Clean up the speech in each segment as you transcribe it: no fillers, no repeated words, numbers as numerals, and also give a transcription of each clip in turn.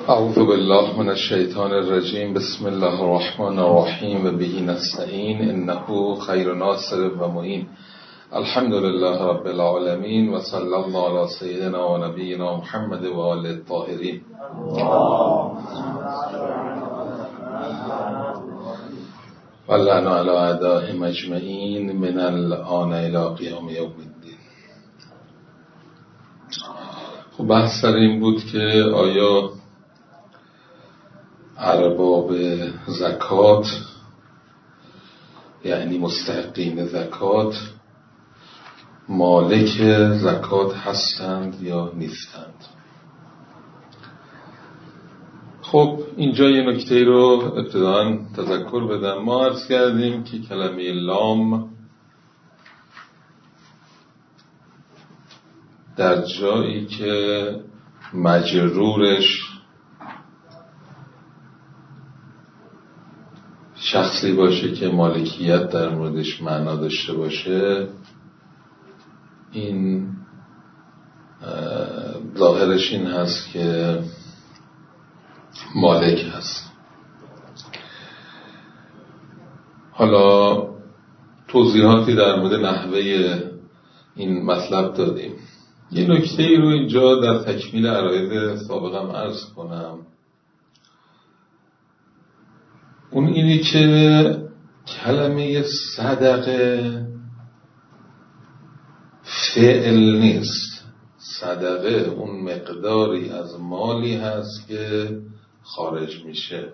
اعوذ بالله من الشیطان الرجیم. بسم الله الرحمن الرحیم و به نستعین انه خیر ناصر و معین. الحمد لله رب العالمین و صلی الله علی سیدنا و نبینا محمد و آله الطاهرین. و لعن علی اعدائهم اجمعین من الآن الی قیام یوم الدین. خب بحث سر این بود که آیا ارباب زکات یعنی مستحقین زکات مالک زکات هستند یا نیستند. خب اینجا یه نکته رو ابتداً تذکر بدم. ما عرض کردیم که کلمه لام در جایی که مجرورش شخصی باشه که مالکیت در موردش معنا داشته باشه، این ظاهرش این هست که مالک هست. حالا توضیحاتی در مورد نحوه این مطلب دادیم. یه نکته ای رو اینجا در تکمیل عراید سابقم عرض کنم. اون اینی که کلمه صدقه فعل نیست. صدقه اون مقداری از مالی هست که خارج میشه.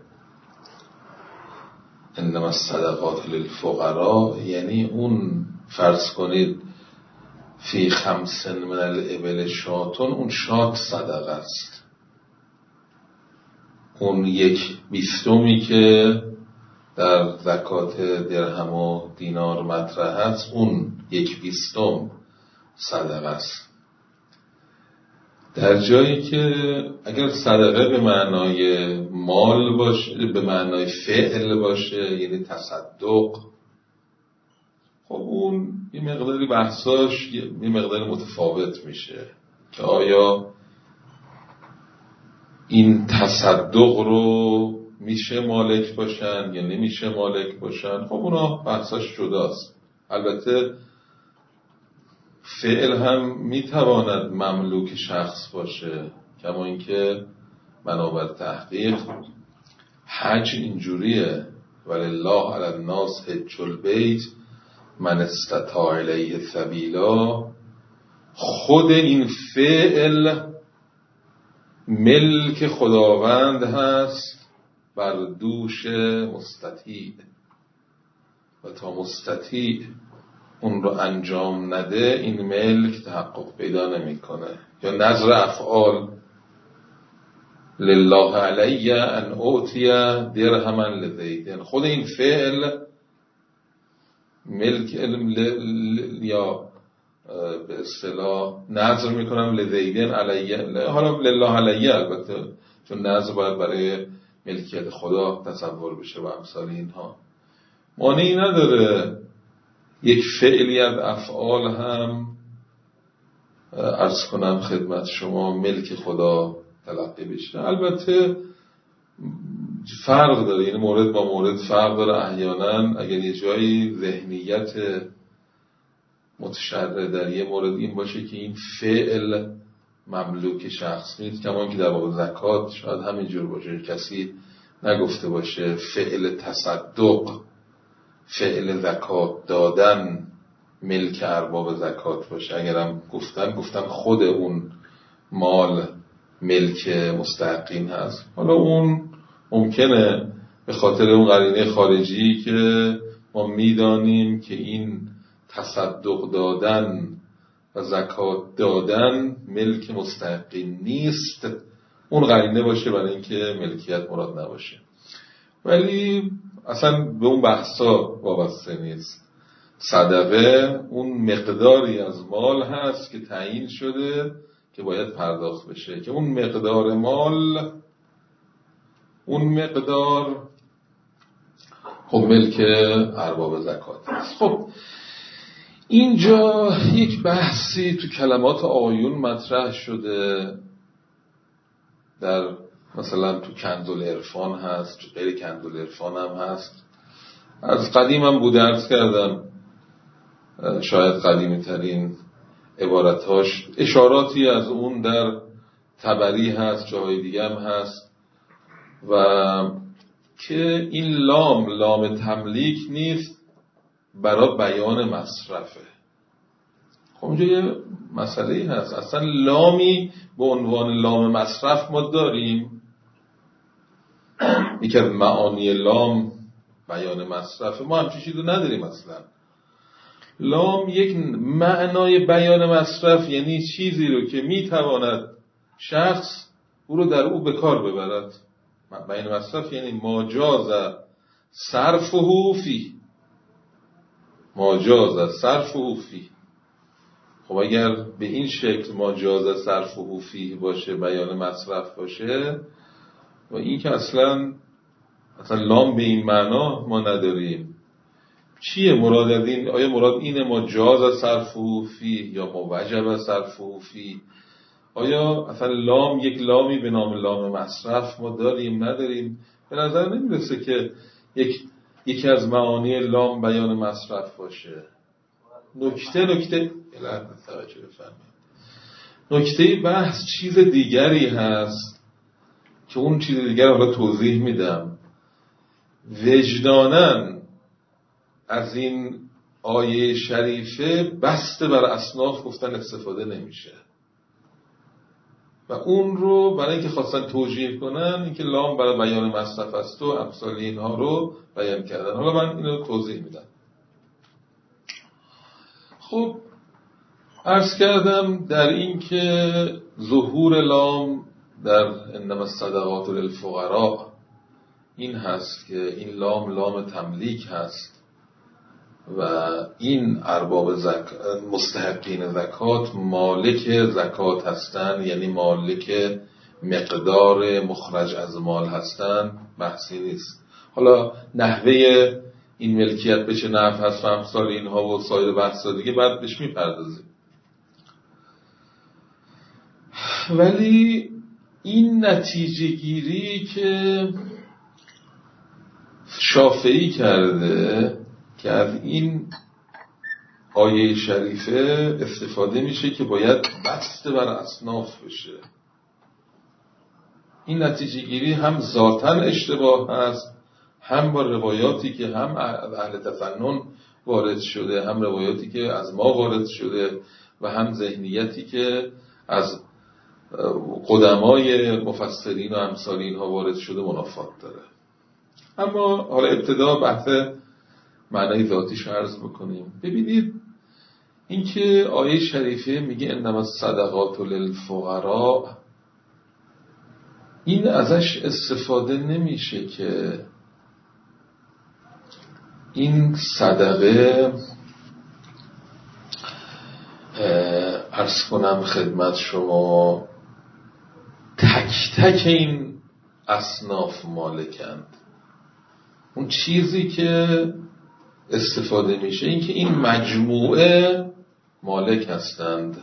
انما الصدقات للفقراء، یعنی اون فرض کنید فی 5 من الابل شاتون، اون شات صدقه است. اون 1/20 که در زکات درهم و دینار مطرح هست، اون 1/20 صدقه است. در جایی که اگر صدقه به معنای مال باشه، به معنای فعل باشه، یعنی تصدق، خب اون یه مقداری بحثاش یه مقدار متفاوت میشه که آیا این تصدق رو میشه مالک باشن یا نمیشه مالک باشن. خب اونا بحثاش جداست. البته فعل هم میتواند مملوک شخص باشه، کما اینکه بنابر تحقیق حج اینجوریه: ولله علی الناس حج البیت من استطاع الیه سبیلا. خود این فعل ملک خداوند هست بر دوش مستطیع، و تا مستطیع اون رو انجام نده این ملک تحقق پیدا نمیکنه. یا نظر افعال: لله علی ان اعطی درهما لزید. خود این فعل ملک یا به اصطلاح نظر میکنم لزیدن علیه، حالا لله علیه البته، چون نظر باید برای ملکیت خدا تصور بشه و امثال اینها. مانعی نداره یک فعلی از افعال هم عرض کنم خدمت شما ملک خدا تلقی بشه. البته فرق داره، یعنی مورد با مورد فرق داره. احیانا اگر یه جایی ذهنیت متشرع در یه مورد این باشه که این فعل مملوک شخص نیست، کما که در باب زکات شاید همینجور باشه، کسی نگفته باشه فعل تصدق، فعل زکات دادن ملک ارباب زکات باشه. اگرم گفتن خود اون مال ملک مستحقین هست. حالا اون ممکنه به خاطر اون قرینه خارجی که ما میدانیم که این تصدق دادن و زکات دادن ملک مستحقین نیست، اون قرینه باشه برای اینکه ملکیت مراد نباشه. ولی اصلا به اون بحثا وابسته نیست. صدقه اون مقداری از مال هست که تعیین شده که باید پرداخت بشه، که اون مقدار مال، اون مقدار خب ملک ارباب زکات است. خب اینجا یک بحثی تو کلمات آیون مطرح شده در مثلا تو کنزالعرفان هست، تو غیر کنزالعرفان هم هست. از قدیم هم بوده، عرض کردم شاید قدیمی ترین عبارتاش اشاراتی از اون در طبری هست، جاهای دیگه هم هست. و که این لام تملیک نیست، برای بیان مصرفه. خب اینجا یه مسئله هست، اصلا لامی به عنوان لام مصرف ما داریم؟ یکی از معانی لام بیان مصرفه، ما همچین چیزی نداریم. اصلا لام یک معنای بیان مصرف، یعنی چیزی رو که میتواند شخص او رو در او به کار ببرد. بیان مصرف یعنی ماجاز صرفه فی، ماجاز صرفه فی. خب اگر به این شکل ماجاز صرفه فی باشه، بیان مصرف باشه، و این که اصلا لام به این معنا ما نداریم. چیه مراد از این؟ آیا مراد اینه ماجاز صرفه فی یا موجب صرفه فی؟ آیا اصلا لام یک لامی به نام لام مصرف ما داریم نداریم؟ به نظر نمیرسه که یکی از معانی لام بیان مصرف باشه. نکته بحث چیز دیگری هست که اون چیز دیگر حالا توضیح میدم. وجداناً از این آیه شریفه بسته بر اصناف گفتن استفاده نمیشه، و اون رو برای اینکه خواستن توجیه کنن اینکه لام برای بیان مصرف است و امثال اینها رو بیان کردن. حالا من اینو توضیح میدم. خب عرض کردم در این که ظهور لام در انما الصدقات للفقراء این هست که این لام تملیک هست و این ارباب مستحقین زکات مالک زکات هستند، یعنی مالک مقدار مخرج از مال هستند، بحثی نیست. حالا نحوه این ملکیت به چه نحو هست و امثال اینها و سایر بحثا دیگه بعد بهش میپردازیم. ولی این نتیجه گیری که شافعی کرده که از این آیه شریفه استفاده میشه که باید بسته بر اصناف بشه، این نتیجه گیری هم ذاتاً اشتباه هست، هم با روایاتی که هم اهل تفنن وارد شده، هم روایاتی که از ما وارد شده، و هم ذهنیتی که از قدمای مفسرین و امثال اینها وارد شده منافات داره. اما حالا ابتدا بحث معنای ذاتیش عرض بکنیم. ببینید این که آیه شریفه میگه انما الصدقات للفقراء، این ازش استفاده نمیشه که این صدقه، عرض کنم خدمت شما، تک تک این اصناف مالکند. اون چیزی که استفاده میشه این که این مجموعه مالک هستند،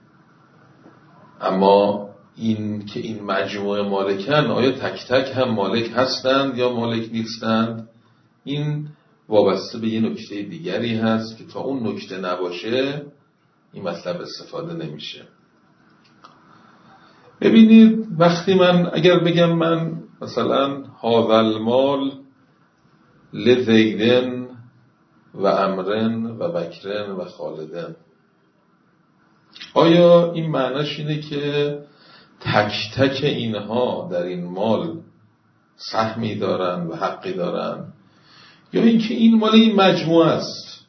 اما این که این مجموعه مالکن، آیا تک تک هم مالک هستند یا مالک نیستند، این وابسته به یه نکته دیگری هست که تا اون نکته نباشه این مطلب استفاده نمیشه. ببینید وقتی من اگر بگم من مثلا هذا المال لزیدن و عمرن و بکرن و خالدن، آیا این معناش اینه که تک تک اینها در این مال سهمی دارن و حقی دارن، یا اینکه این مال این مجموعه است؟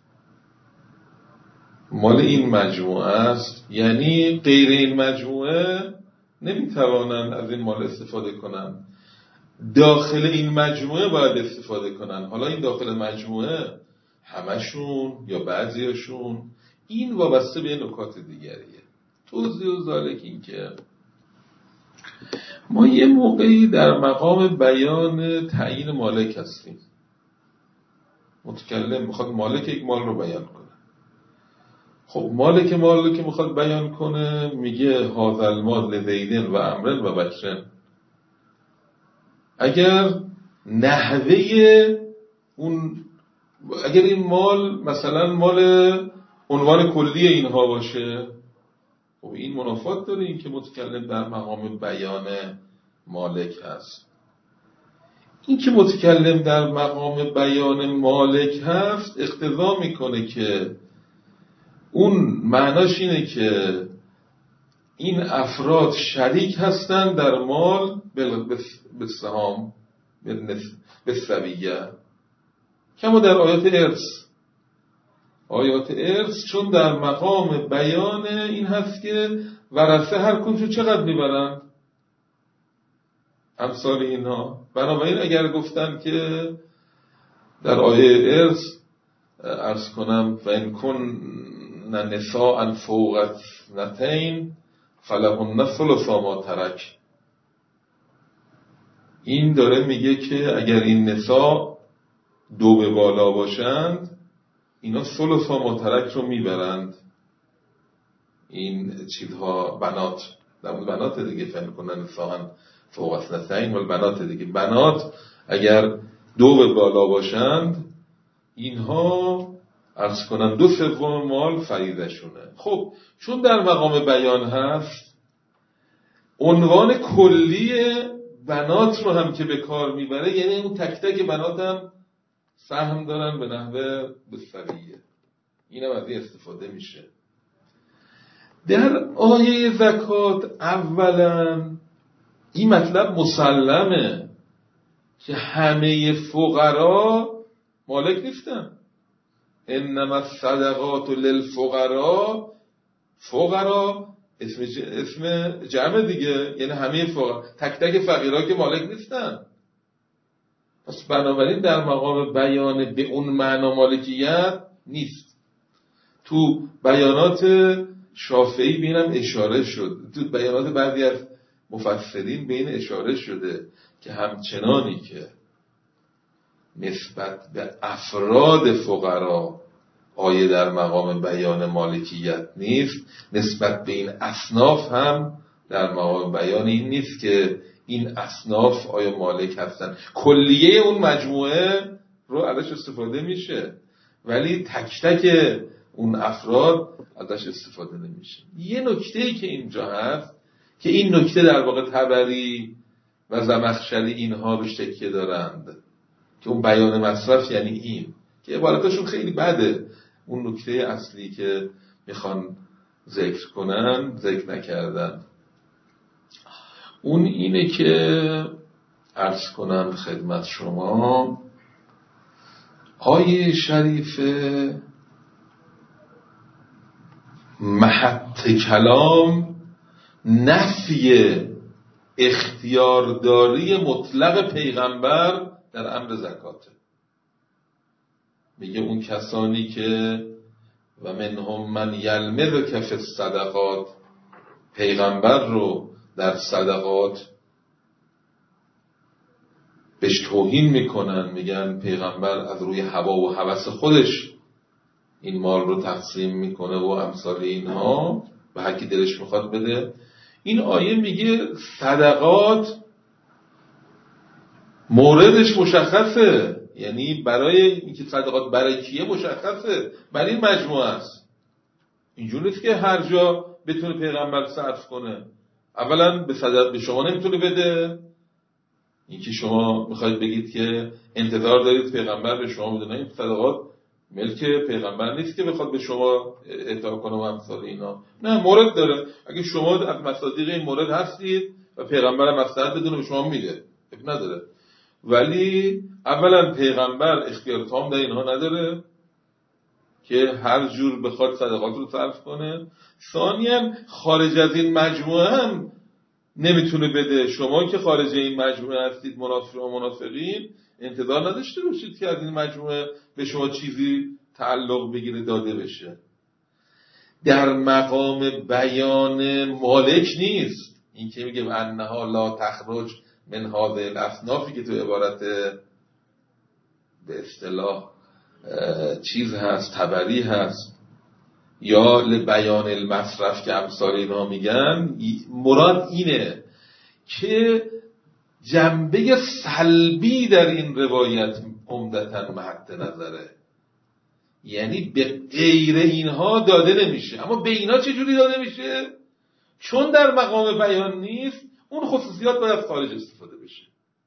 مال این مجموعه است یعنی غیر این مجموعه نمیتوانن از این مال استفاده کنن، داخل این مجموعه باید استفاده کنن. حالا این داخل مجموعه همشون یا بعضیاشون، این وابسته به نکات دیگریه. توضیح و ذالک این که ما یه موقعی در مقام بیان تعیین مالک هستیم. متکلم میخواد مالک یک مال رو بیان کنه. خب مالک مال که میخواد بیان کنه میگه هذا المال لزیدن و عمرن و بکرن. اگر نحوه اگر این مال مثلا مال عنوان کلی اینها باشه، خب این منافات داره، این که متکلم در مقام بیان مالک هست. این که متکلم در مقام بیان مالک هست اقتضا میکنه که اون معناش اینه که این افراد شریک هستن در مال بالسهام بالسویه، کما در آیات ارث چون در مقام بیان این هست که ورثه هر کدومشون چقدر میبرن، امثال اینها. بنابراین اگر گفتن که در آیه ارث عرض کنم و این کن نساء فوق اثنتین فلهن ثلث ما ترک، این داره میگه که اگر این نساء 2 به بالا باشند اینا ثلث ما ترک رو میبرند. این چیزها بنات در مورد بنات دیگه فهم کنن نساء فوق اثنتین و بنات دیگه، بنات اگر 2 به بالا باشند اینها عرض کنم 2/3 مال فریضه شونه. خب چون در مقام بیان هست عنوان کلی بنات رو هم که به کار میبره، یعنی اون تک تک بنات هم سهم دارن به نحوه بالسویه، این هم از این استفاده میشه. در آیه زکات اولا این مطلب مسلمه که همه فقرا مالک نیستن. انما الصدقات للفقراء، فقرا اسم جمع دیگه، یعنی همه فقرا، تک تک فقیرها که مالک نیستن. پس بنابراین در مقام بیان به اون معنا مالکیت نیست. تو بیانات شافعی بینم اشاره شد، تو بیانات بعضی از مفسرین به این اشاره شده که همچنانی که نسبت به افراد فقرا آیه در مقام بیان مالکیت نیست، نسبت به این اصناف هم در مقام بیان این نیست که این اصناف آیا مالک هستن. کلیه اون مجموعه رو ازش استفاده میشه ولی تک تک اون افراد ازش استفاده نمیشه. یه نکته‌ای که اینجا هست که این نکته در واقع طبری و زمخشری اینها روش تکیه دارند که اون بیان مصرف یعنی این که عبارتشون خیلی بده، اون نکته اصلی که میخوان ذکر کنن ذکر نکردن. اون اینه که عرض کنم خدمت شما آیه شریفه محط کلام نفی اختیارداری مطلق پیغمبر در امر زکاته. میگه اون کسانی که و منهم من یلمزک فی الصدقات، پیغمبر رو در صدقات بهش توهین میکنن، میگن پیغمبر از روی هوا و هوس خودش این مال رو تقسیم میکنه و امثال اینها به هر کی دلش میخواد بده. این آیه میگه صدقات موردش مشخصه، یعنی برای اینکه صدقات برای کیه مشخصه، برای این مجموعه است. اینجوری نیست که هر جا بتونه پیغمبر صرف کنه. اولا به شما نمیتونه بده، اینکه شما میخواید بگید که انتظار دارید پیغمبر به شما بده، نه، این صدقات ملک پیغمبر نیست که بخواد به شما اعطا کنه و امثال اینا. نه، مورد داره. اگه شما از مصادیق این مورد هستید و پیغمبر مصلحت بدونه به شما میده، نداره. ولی اولا پیغمبر اختیار تام در اینها نداره که هر جور بخواد صدقات رو صرف کنه. ثانیاً خارج از این مجموعه هم نمیتونه بده. شما که خارج این مجموعه هستید، منافقین، انتظار نداشته باشید که از این مجموعه به شما چیزی تعلق بگیره داده بشه. در مقام بیان مالک نیست. این که میگه انها لا تخرج من هذه الاصنافی که تو عبارت به اصطلاح چیز هست، تبری هست، یا لبیان المصرف که امثال اینا میگن، مراد اینه که جنبه سلبی در این روایت عمدتاً مد نظره، یعنی به غیر اینها داده نمیشه. اما به اینا چجوری داده میشه؟ چون در مقام بیان نیست، اون خصوصیات باید خارج استفاده بشه.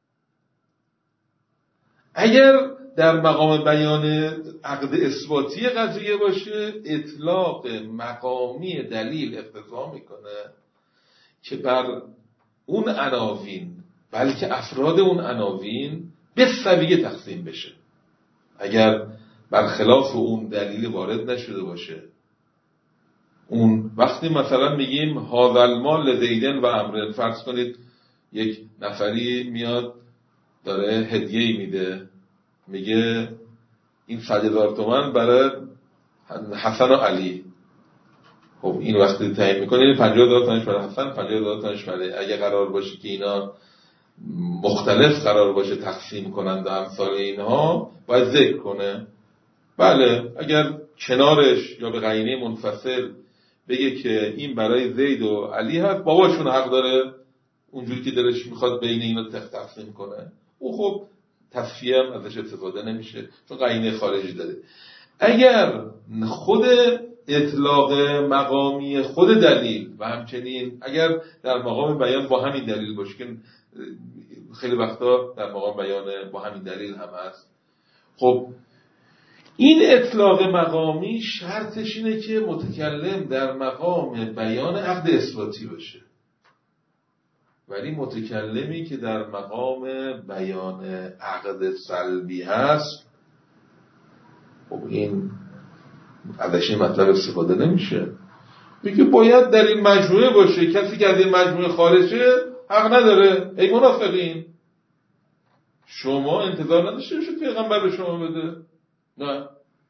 اگر در مقام بیان عقد اثباتی قضیه باشه، اطلاق مقامی دلیل اقتضا میکنه که بر اون عناوین، بلکه افراد اون عناوین به سویه تقسیم بشه. اگر برخلاف اون دلیل وارد نشده باشه، اون وقتی مثلا میگیم هذا المال لزیدن و عمرو، فرض کنید یک نفری میاد داره هدیه‌ای میده، میگه این 100,000 تومان برای حسن و علی. خب این وقتی تعیین میکنه 50,000 تومانش برای حسن، 50,000 تومانش برای، اگه قرار باشه که اینا مختلف قرار باشه تقسیم کنند و امثال اینها، باید ذکر کنه. بله اگر کنارش یا به قرینه منفصل بگه که این برای زید و علی هست، باباشون حق داره اونجوری که دلش میخواد بین اینا تقسیم کنه، او خب تصفیه هم ازش استفاده نمیشه چون قرینه خارجی داره. اگر خود اطلاق مقامی خود دلیل و همچنین اگر در مقام بیان با همین دلیل باشه که خیلی وقتا در مقام بیان با همین دلیل هم هست، خب این اطلاق مقامی شرطش اینه که متکلم در مقام بیان عقد اثباتی باشه. ولی متکلمی که در مقام بیان عقد سلبی هست، خب این ازش این مطلب استفاده نمیشه. میگه باید در این مجموعه باشه، کسی که از این مجموعه خارجه حق نداره. ای منافقین، شما انتظار نداشته باشید پیغمبر به شما بده؟ نه،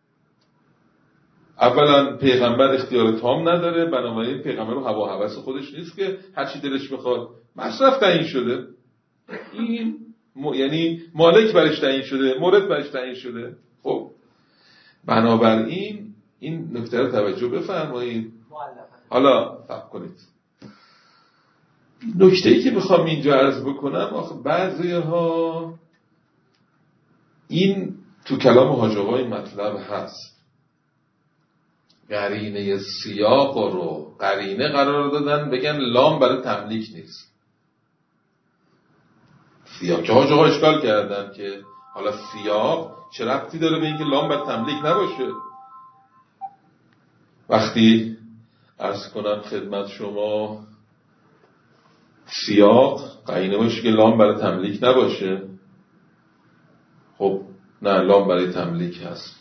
اولا پیغمبر اختیار تام نداره، بنابراین پیغمبر رو هوا و هوس خودش نیست که هر چی دلش بخواد. مصرف تعیین شده، این یعنی مالک برش تعیین شده، مورد برش تعیین شده. خب بنابراین این نکته رو توجه بفرمایید. حالا صبر کنید، نکته‌ای که میخوام اینجا عرض بکنم، آخه بعضی‌ها این تو کلام حاج آقای مطلب هست، قرینه سیاق رو قرینه قرار دادن بگن لام برای تملیک نیست. سیاق که حاج آقا اشکال کردن که حالا سیاق چه ربطی داره به اینکه لام برای تملیک نباشه. وقتی عرض کنم خدمت شما سیاق قرینه باشه که لام برای تملیک نباشه، خب نه، لام برای تملیک هست.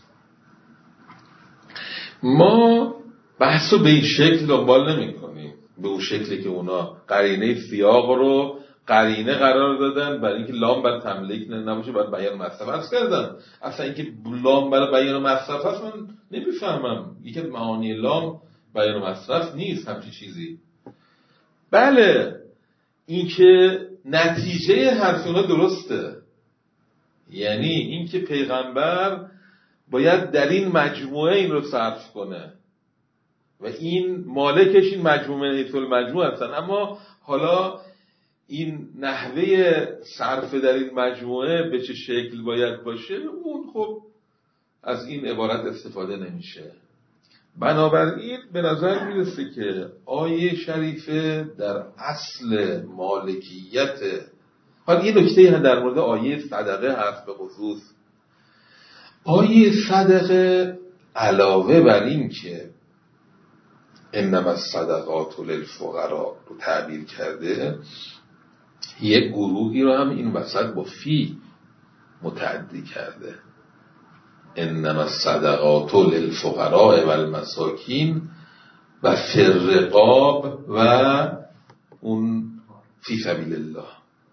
ما بحثو به این شکل دنبال نمی کنیم، به اون شکلی که اونا قرینه سیاق رو قرینه قرار دادن برای اینکه لام برای تملیک نباشه، برای بیان مصرف. عرض کردم اصلا اینکه لام برای بیان مصرف هست من نمیفهمم، یکی از معانی لام بیان مصرف نیست همچین چیزی. بله اینکه نتیجه حرف اونا درسته، یعنی اینکه پیغمبر باید در این مجموعه این رو صرف کنه و این مالکش این مجموعه ایتول مجموعه هستن، اما حالا این نحوه صرف در این مجموعه به چه شکل باید باشه، اون خب از این عبارت استفاده نمیشه. بنابراین به نظر میرسه که آیه شریفه در اصل مالکیت. حالا یه نکته هم در مورد آیه صدقه هست، به خصوص آیه صدقه علاوه بر این که انما الصدقات للفقراء رو تعبیر کرده، یک گروهی رو هم این وسط با فی متعدی کرده. انما الصدقات للفقراء والمساکین و فی الرقاب و اون فی سبیل الله.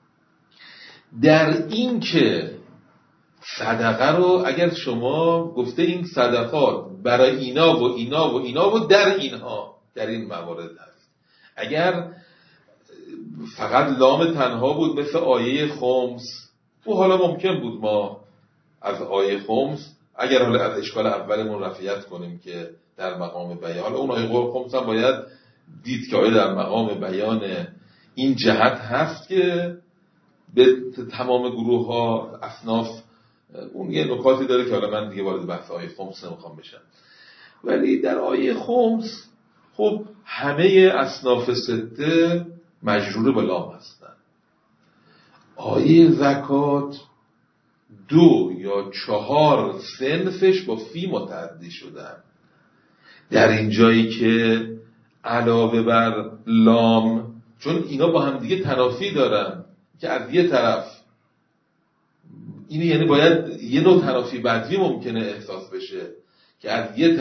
در این که صدقه رو اگر شما گفته این صدقات برای اینا و اینا و اینا و در اینها، در این موارد هست. اگر فقط لام تنها بود مثل آیه خمس، و حالا ممکن بود ما از آیه خمس اگر حالا از اشکال اولمون رفعیت کنیم که در مقام بیان، حالا اون آیه خمس هم باید دید که آیه در مقام بیان این جهت هست که به تمام گروه ها اصناف. اون یه نکاتی داره که حالا من دیگه وارد بحث آیه خمس نمیخوام بشم، ولی در آیه خمس خب همه اصناف سته مجرور به لام هستن. آیه زکات 2 یا 4 صنفش با فی متعدی شدن. در این جایی که علاوه بر لام، چون اینا با هم دیگه تنافی دارن که از یه طرف این یعنی باید یه نوع تنافی بدوی ممکنه احساس بشه که از یه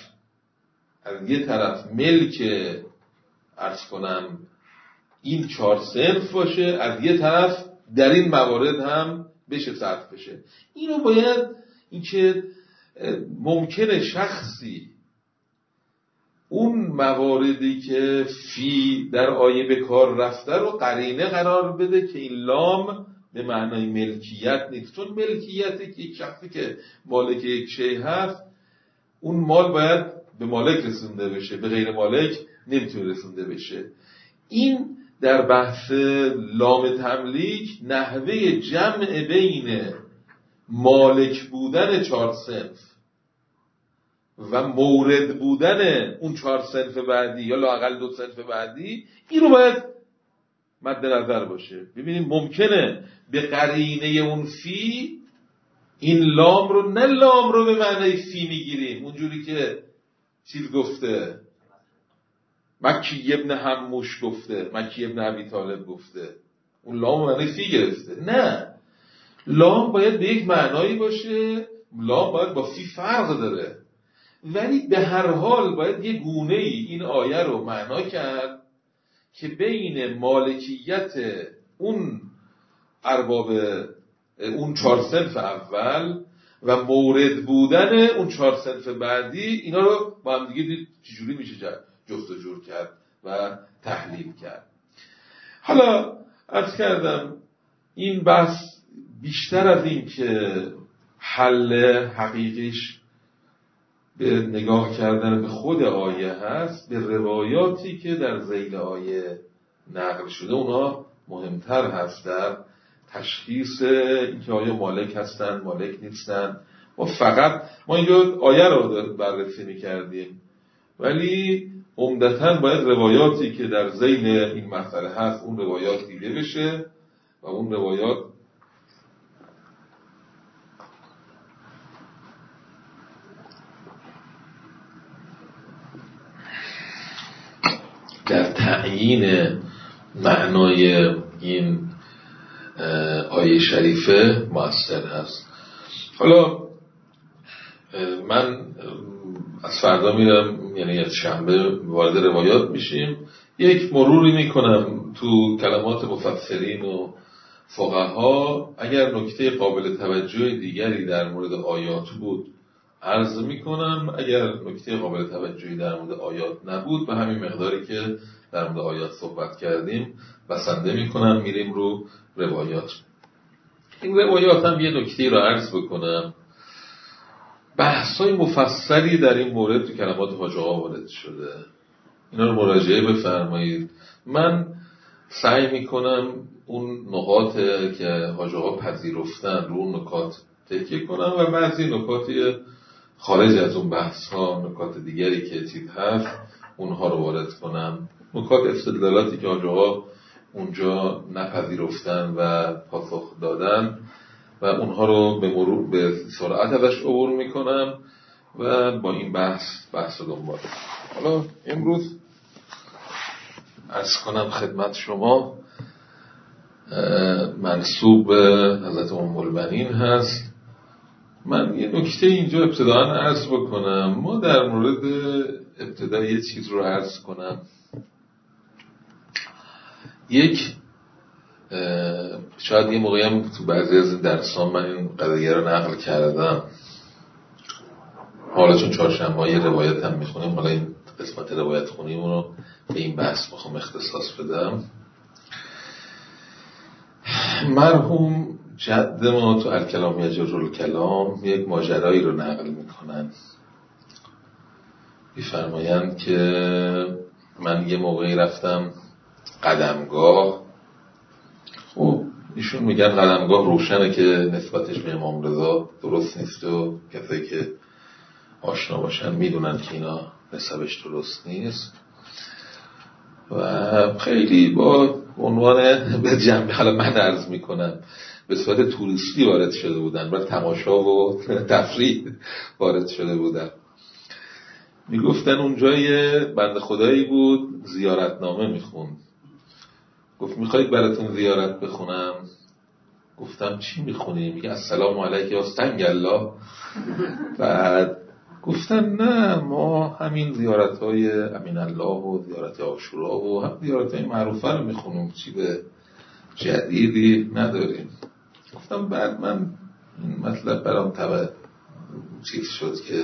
طرف ملک عرض کنم این 4 صنف باشه، از یه طرف در این موارد هم بشه صرف بشه. اینو باید این که ممکنه شخصی اون مواردی که فی در آیه به کار رفته رو قرینه قرار بده که این لام به معنای ملکیت نیست، چون ملکیت که یک شخصی که مالک یک شی هست اون مال باید به مالک رسونده بشه، به غیر مالک نمیتونه رسونده بشه. این در بحث لام تملیک نحوه جمع بین مالک بودن 4 صنف و مورد بودن اون 4 صنف بعدی یا لااقل 2 صنف بعدی، این رو باید مد نظر باشه. ببینید ممکنه به قرینه اون فی این لام رو، نه لام رو به معنی فی میگیریم اونجوری که چیز گفته مکی ابن حموش گفته، مکی ابن ابی طالب گفته، اون لام به معنی فی گرفته. نه، لام باید به یک معنایی باشه، لام باید با فی فرق داره، ولی به هر حال باید یه گونه ای این آیه رو معنا کرد که بین مالکیت اون ارباب اون 4 صنف اول و مورد بودن اون 4 صنف بعدی، اینا رو با هم دیگه دید چجوری میشه جفت و جور کرد و تحلیل کرد. حالا عرض کردم این بحث بیشتر از این که حل حقیقیش به نگاه کردن به خود آیه هست، به روایاتی که در ذیل آیه نقل شده اونا مهمتر هست در تشخیص اینکه آیا مالک هستن مالک نیستن. ما اینجا آیه رو بررسی می‌کردیم، ولی عمدتاً باید روایاتی که در ذیل این مسئله هست اون روایات دیده بشه و اون روایات در تعیین معنای این آیه شریفه مؤثر هست. حالا من از فردا میرم، یعنی از شنبه وارد روایات میشیم، یک مروری میکنم تو کلمات مفسرین و فقها. اگر نکته قابل توجه دیگری در مورد آیات بود عرض میکنم، اگر نکته قابل توجهی در مورد آیات نبود به همین مقداری که در مورد آیات صحبت کردیم بسنده میکنم، میریم رو روایات. این روایات هم یه نکته رو عرض بکنم. بحثای مفصلی در این مورد تو کلمات حاج آقا وارد شده، اینا رو مراجعه بفرمایید. من سعی میکنم اون نقاط که حاج آقا پذیرفتن رو اون نکات تکیه کنم و بعضی نکاتی خارج از اون بحث ها، نکات دیگری که چیز هست اونها رو وارد کنم، نکات استدلالاتی که حاج آقا اونجا نپذیرفتن و پاسخ دادن و اونها رو به سرعت ازش عبور میکنم و با این بحث رو دنبال. حالا امروز عرض کنم خدمت شما منسوب حضرت ام البنین هست. من یه نکته اینجا ابتداً عرض بکنم. ما در مورد ابتدا یه چیز رو عرض کنم. یک شاید یه موقعی هم تو بعضی از این درسان من این قضیه رو نقل کردم، حالا چون چهارشنبه یه روایت هم میخونیم، حالا این قسمت روایت خونیم رو به این بحث میخوام اختصاص بدم. مرحوم جد ما تو الکلام یجر الکلام یک ماجرایی رو نقل میکنن، میفرمایند که من یه موقعی رفتم قدمگاه. خب ایشون میگن قدمگاه روشنه که نسبتش به امام رضا درست نیست و کسایی که آشنا باشن میدونن که اینا نسبش درست نیست و خیلی با عنوان به جنبه، حالا من عرض میکنم، به صورت توریستی وارد شده بودن و تماشا و تفریح وارد شده بودن. میگفتن اونجا یه بنده خدایی بود زیارتنامه میخوند. گفت میخواید براتون زیارت بخونم؟ گفتم چی میخونی؟ میگه السلام علیک یا سنگ الله. بعد گفتن نه، ما همین زیارت‌های امین الله و زیارت عاشورا و هم زیارت‌های معروفه رو میخونیم، چی به جدیدی نداریم. گفتم بعد من این مطلب برام چیز شد که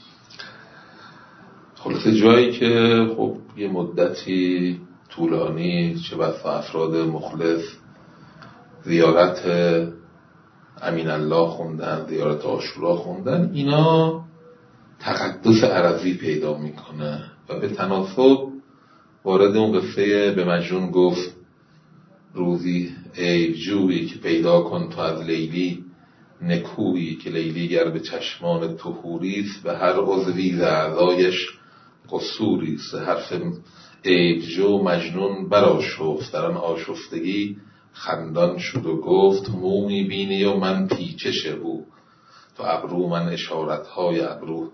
خلاصه جایی که خب یه مدتی طولانی چه بسا افراد مخلص زیارت امین الله خوندن، زیارت عاشورا خوندن، اینا تقدس عرضی پیدا میکنه و به تناسب وارد اون قصه به مجنون گفت روزی عیب جویی که پیدا کن تو از لیلی نکویی که لیلی گر به چشمان تو حوریست و هر عضوی ز اعضایش قصوریست. حرف عیب جو مجنون برآشفت، در آن آشفتگی خندان شد و گفت مومی بینی و من پیچش او، تو ابرو من اشارتهای ابرو.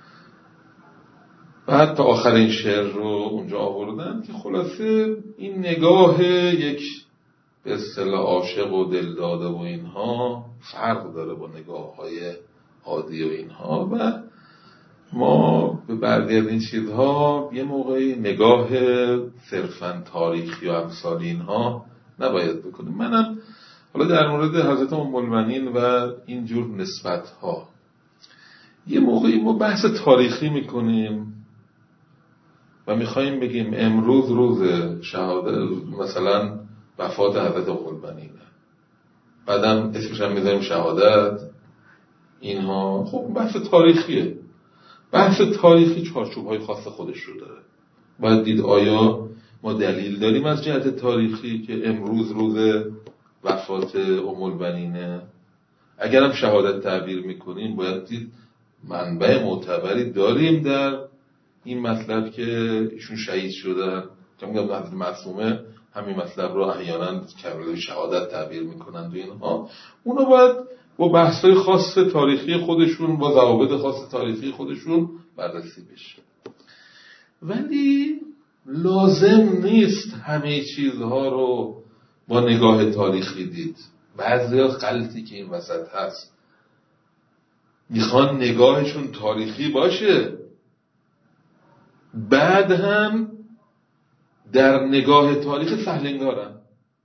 بعد تا آخرین شعر رو اونجا آوردن که خلاصه این نگاه یک به اصطلاح عاشق و دلداده و اینها فرق داره با نگاه‌های عادی و اینها و ما به بعضی از این چیزها یه موقعی نگاه صرفاً تاریخی و امثال اینها نباید بکنیم. منم حالا در مورد حضرت ام المؤمنین و اینجور نسبت‌ها یه موقعی ما بحث تاریخی میکنیم و میخواییم بگیم امروز روز شهادت مثلا وفات حضرت ام المؤمنین، بعدم اسمش هم میذاریم شهادت، اینها خب بحث تاریخیه. بحث تاریخی چارچوب‌های خاص خودش رو داره. باید دید آیا ما دلیل داریم از جهت تاریخی که امروز روز وفات ام المؤمنینه؟ اگرم شهادت تعبیر میکنیم باید دید منبع معتبری داریم در این مطلب که ایشون شهید شدن. که میگم حضرت معصومه همین مطلب رو احیانا کلمه شهادت تعبیر میکنند و اینها، اونا باید با بحث‌های خاص تاریخی خودشون، با ضوابط خاص تاریخی خودشون بررسی بشه. ولی لازم نیست همه چیزها رو با نگاه تاریخی دید. بعضی غلطی که این وسط هست، میخوان نگاهشون تاریخی باشه، بعد هم در نگاه تاریخ سهلنگارن.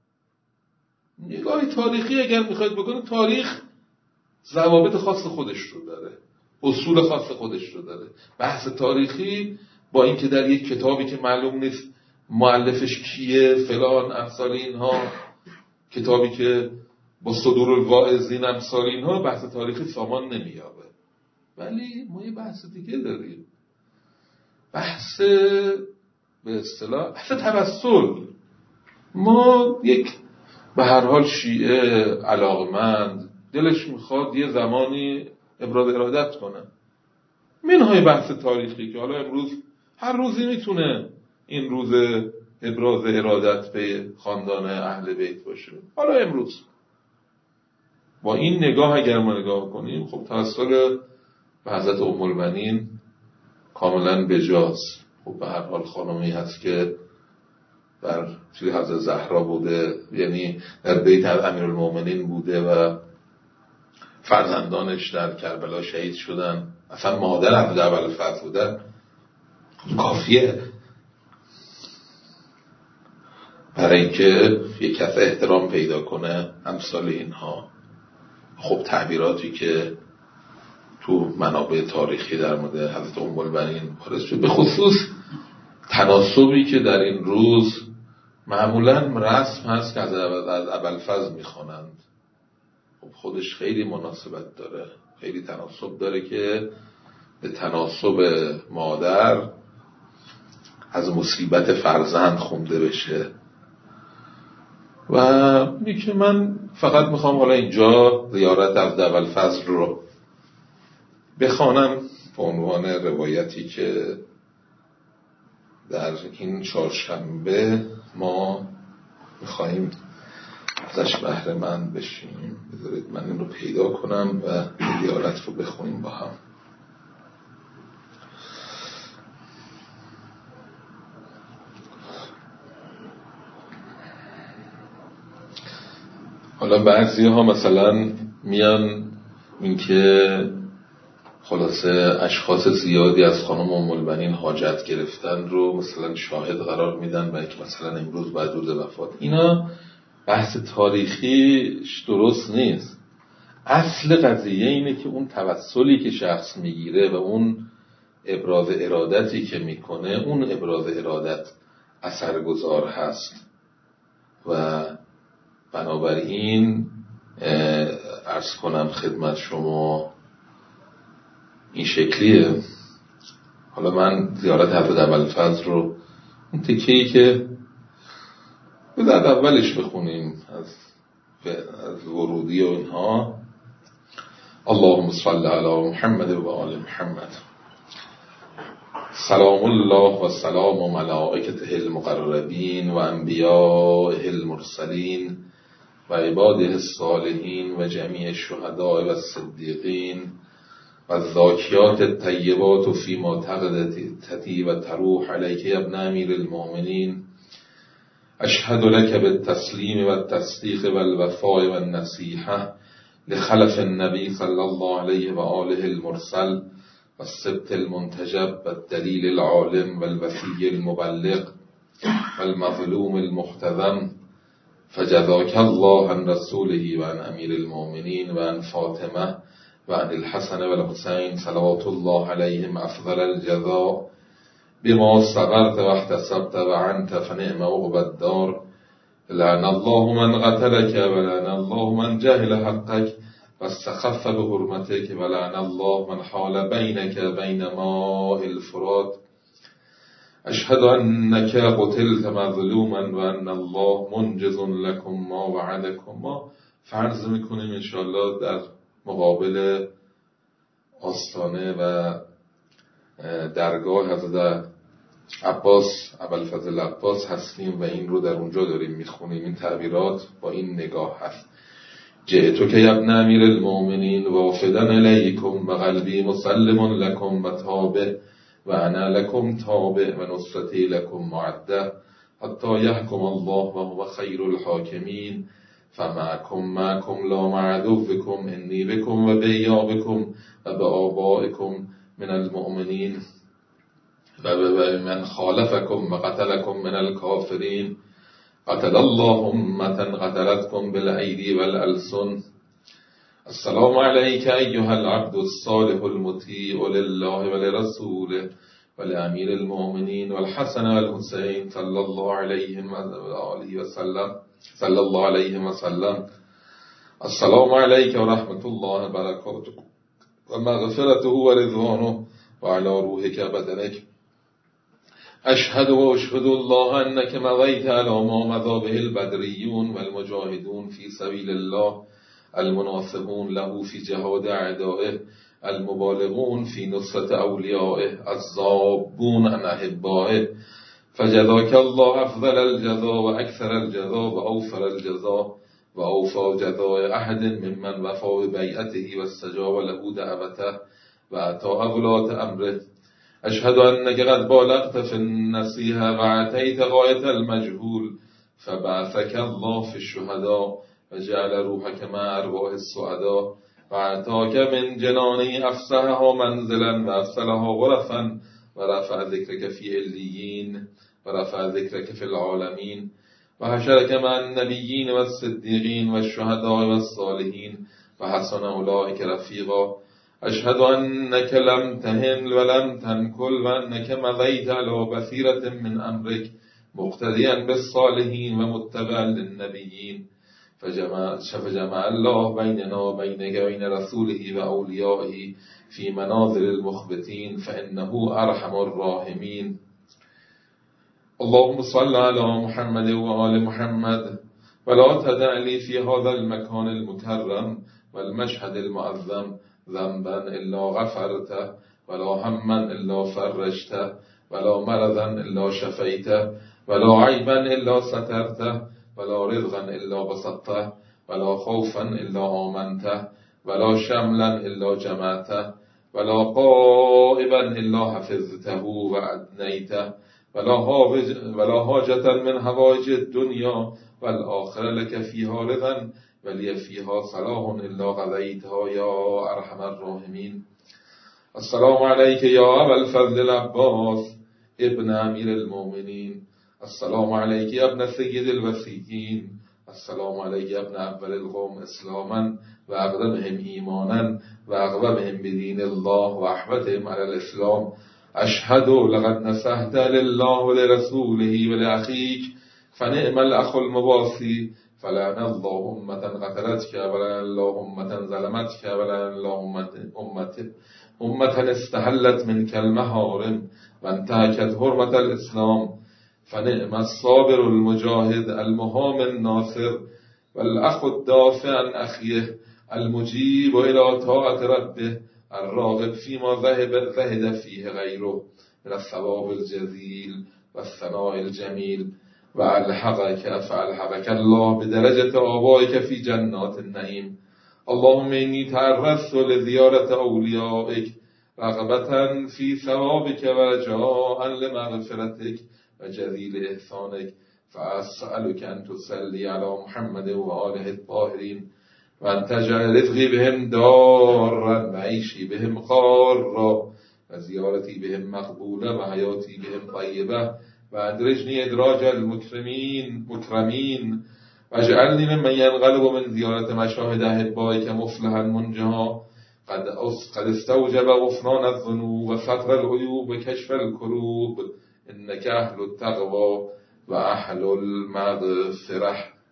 نگاه تاریخی اگر میخواید بکنید، تاریخ ضوابط خاص خودش رو داره، اصول خاص خودش رو داره. بحث تاریخی با اینکه در یک کتابی که معلوم نیست مؤلفش کیه فلان امثال اینها، کتابی که با صدور الواعظین امثال اینها، بحث تاریخی سامان نمییابه. ولی ما یه بحث دیگه داریم، بحث به اصطلاح بحث توسل. ما یک به هر حال شیعه علاقمند دلش میخواد یه زمانی ابراز ارادت کنه، منهای بحث تاریخی که حالا امروز هر روزی میتونه این روز ابراز ارادت به خاندان اهل بیت باشه. حالا امروز با این نگاه اگر ما نگاه کنیم، خب توسل به حضرت ام المؤمنین کاملا بجاست. خب به هر حال خانمی هست که در توی حضرت زهرا بوده، یعنی در بیت امیرالمومنین بوده و فرزندانش در کربلا شهید شدن، اصلا مادر حضرت ابوالفضل بودن، کافیه برای اینکه یک کس احترام پیدا کنه امثال اینها. خب تعبیراتی که تو منابع تاریخی در مورد حضرت ام المؤمنین وارد شد، به خصوص تناسبی که در این روز معمولاً رسم هست که از ابوالفضل میخوانند، خب خودش خیلی مناسبت داره، خیلی تناسب داره که به تناسب مادر از مصیبت فرزند خونده بشه. و اینه که من فقط میخوام حالا اینجا زیارت عبدالفضل رو بخوانم به عنوان روایتی که در این چهارشنبه ما میخواییم ازش بهره مند بشیم. بذارید من این رو پیدا کنم و زیارت رو بخونیم با هم. حالا بعضی ها مثلا میان اینکه خلاصه اشخاص زیادی از خانم ام البنین حاجت گرفتن رو مثلا شاهد قرار میدن و که مثلا امروز بعد روز وفات. اینا بحث تاریخیش درست نیست. اصل قضیه اینه که اون توسلی که شخص میگیره و اون ابراز ارادتی که میکنه، اون ابراز ارادت اثرگذار هست و بنابراین عرض کنم خدمت شما این شکلیه. حالا من زیارت حضرت ابوالفضل رو اون تکه‌ای که در اولش بخونیم از ورودی و اینها. اللهم صل علی محمد و آل محمد. سلام الله و سلام و ملائکته المقربین و انبیائه المرسلین و عباده الصالحین و جمیع الشهداء و الصدیقین و الزاکیات الطیبات و فیما تقدتی و تروح علیک یا ابن امیر المؤمنین. اشهد لك بالتسلیم و التصدیق و الوفاء و النصیحه لخلف النبی صلی الله علیه و آله المرسل و السبت المنتجب و الدلیل العالم و الوفی المبلغ و المظلوم المحتضم. فجزاك الله عن رسوله و عن امیر المؤمنین و عن فاطمه و عن الحسن و الحسین صلوات الله علیهم افضل الجزاء بما صبرت و احتسبت و عنت فنعم عقب الدار. لعن الله من قتلك و لعن الله من جهل حقك و استخف بحرمتك و لعن الله من حال بینك بین ماء الفرات. اشهد انك قتلت مظلوما و ان الله منجز لكم ما وعدكم. ما فرض میکنیم انشاءالله در مقابل آستانه و درگاه حضرت عباس ابوالفضل عباس هستیم و این رو در اونجا داریم میخونیم. این تعبیرات با این نگاه هست: جئتک یا ابن امیر المؤمنین وافدا الیکم و قلبی مسلم لکم و تابع و انا لکم تابع و نصرتی لکم معده حتی یحکم الله و هو خیر الحاکمین. فمعکم لا مع عدوکم انی بکم و بیابکم و به آبائکم من المؤمنین و به من خالفکم و قتلکم من الکافرین. قتل الله امتا قتلتکم بالایدی والالسن. السلام علیک ایها العبد الصالح المطیع لله ولرسوله ولامیر المؤمنین والحسن والحسین صلی الله علیهم و آله و سلم صلی الله علیهم و سلم. السلام علیک و رحمت الله و برکاته و مغفرته و رضوانه و علی روحک بدنک. اشهد و اشهد الله انک مضیت علی ما مضى به البدریون و المجاهدون فی سبیل الله المناصبون له فی جهاد اعدائه المبالغون فی نصرت اولیائه الذابون عن احبائه. فجزاک الله افضل الجزاء و اکثر الجزاء و اوفر الجزاء و اوفى جزاء احد ممن وفى ببیعته و استجاب له دعوته و اطاع ولاة امره. اشهد انک قد بالغت فی النصیحة و اتیت غایة المجهول فبعثک الله فی الشهداء و جعل روحک مع ارواح السعداء و اتاک من جنانی افسحها منزلا و افسلها غرفا و رفع ذکرک فی علیین و رفع ذکرک فی العالمین و حشرک مع النبیین و الصدیقین و الشهداء و الصالحین و حسن اولئک رفیقا. اشهد انک لم تهن و لم تنکل و انک مضیت علی بصیرة من امرک مقتدیا بالصالحین و متبعا للنبیین. فجمع الله بیننا و بینک و بین رسوله و اولیائه فی منازل المخبتین فانه ارحم الراحمین. اللهم صل علی محمد و آل محمد ولا تدع لي في هذا المكان المكرم والمشهد المعظم ذنبا إلا غفرته، ولا هما إلا فرجته، ولا مرضا إلا شفيته، ولا عيبا إلا سترته، ولا رزقا إلا بسطته، ولا خوفا إلا آمنته، ولا شملا إلا جمعته، ولا قائبا إلا حفظته وأدنيته، ولا حاجة من حوائج الدنيا والآخرة لك فيها رضا ولي فيها صلاح إلا قضيتها يا أرحم الراحمين. السلام عليك يا أبا الفضل العباس ابن أمير المؤمنين. السلام عليك يا ابن سيد الوصيين. السلام عليك يا ابن أول القوم إسلاما وأقدمهم إيمانا وأقومهم بدين الله وأحوتهم على الإسلام. أشهد لقد نصحت لله ولرسوله ولأخيك فنعم الأخ المباصي، فلعن الله أمة قتلتك ولعن الله أمة ظلمتك ولعن الله أمة استحلت منك المحارم وانتهكت حرمة الإسلام. فنعم الصابر المجاهد المهام الناصر والأخ الدافع عن أخيه المجيب إلى طاعة ربه الراغب فيما ذهب فيه غيره من الثواب الجزيل والثناء الجميل. فألحقك الله بدرجة آبائك في جنات النعيم. اللهم إني تعرضت لزيارة أوليائك رغبة في ثوابك ورجاء لمغفرتك وجزيل إحسانك، فأسألك أن تصلي على محمد وآله الطاهرين، وأن تجعل رزقي بهم دارا وعيشي بهم قارا وزيارتي بهم مقبولة وحياتي بهم طيبة، وأدرجني إدراج المكرمين، واجعلني ممن ينقلب من زيارة مشاهد أحبائك مفلحا منجها قد استوجب غفران الذنوب وستر العيوب وكشف الكروب، إنك أهل التقوى وأهل المغفرة.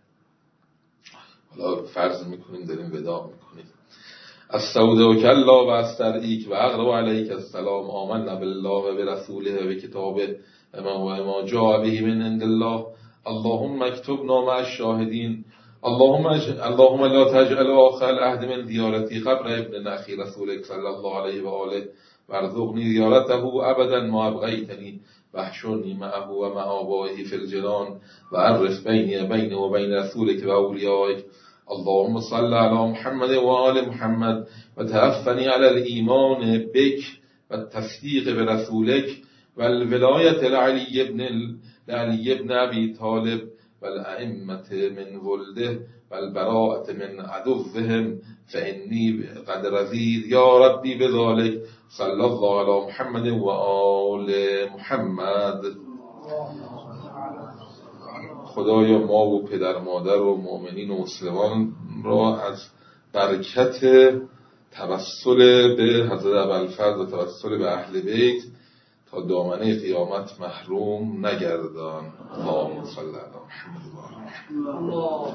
حالا فرض میکنیم داریم وداع میکنیم. استودعک الله و استرعیک و اقرأ علیک السلام. آمنا بالله و برسوله و بکتابه و ما جاء به من عند الله. اللهم اكتبنا مع الشاهدين. اللهم لا تجعل آخر العهد من زيارتي قبر ابن أخي رسولك صلى الله عليه وآله وارزقني زيارته أبدا ما أبغيتني، واحشرني معه ومع آبائه في الجنان، وعرف بيني وبين رسولك وأوليائك. اللهم صل على محمد وآل محمد وتوفني على الإيمان بك والتصديق برسولك والولاية لعلي بن أبي طالب والأئمة من ولده والبراءة من عدوهم، فإني قد رضيت يا ربي بذلك. صلى الله على محمد وآل محمد. خدایا ما و پدر مادر و مؤمنین و مسلمان را از برکت توسل به حضرت ابوالفضل و توسل به اهل بیت تا دامنه قیامت محروم نگردان. اللهم صل علی محمد و آل محمد.